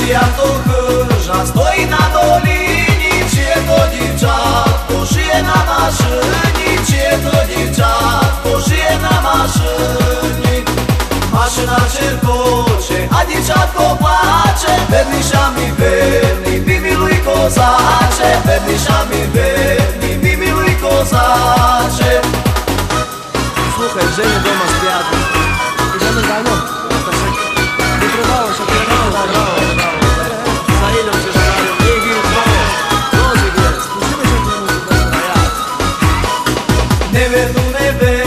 to chyża stoi na dolinie, cie to dziewczatko żyje na maszyni, cie to dziewczatko żyje na maszyni. Maszyna czerkocze, a dziewczatko płacze, werniszami werni, miluj kozacze, werniszami werni, miluj kozacze. Słuchaj, Żenie doma z kwiatów. Idziemy za nią? Wytrywało się, wytrywało. Za ilą się żelają, niech im zwoło. Nożyk jest, puszymy się w niemu, a jak? Nie wiem,